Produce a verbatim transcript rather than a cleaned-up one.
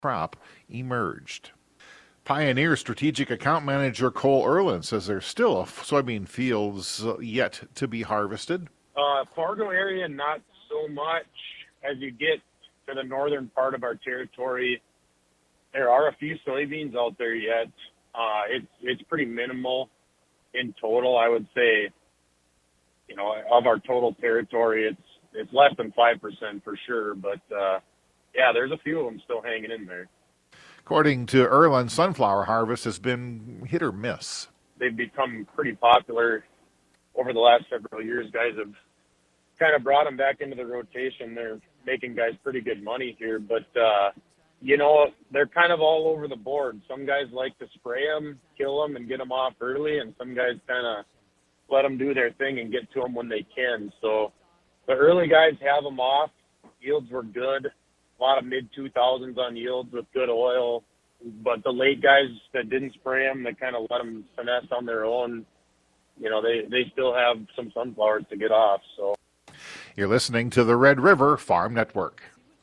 crop emerged. Pioneer Strategic Account Manager Cole Erlin says there's still soybean fields yet to be harvested. Uh, Fargo area, not so much. As you get to the northern part of our territory, there are a few soybeans out there yet. Uh, it's it's pretty minimal in total. I would say, you know, of our total territory, it's it's less than five percent for sure. But uh, yeah, there's a few of them still hanging in there. According to Erlin, sunflower harvest has been hit or miss. They've become pretty popular over the last several years. Guys have kind of brought them back into the rotation. They're making guys pretty good money here, but uh, you know, they're kind of all over the board. Some guys like to spray them, kill them, and get them off early, and some guys kind of let them do their thing and get to them when they can. So the early guys have them off. Yields were good. A lot of mid two thousands on yields with good oil. But the late guys that didn't spray them, that kind of let them finesse on their own, you know, they, they still have some sunflowers to get off. So you're listening to the Red River Farm Network.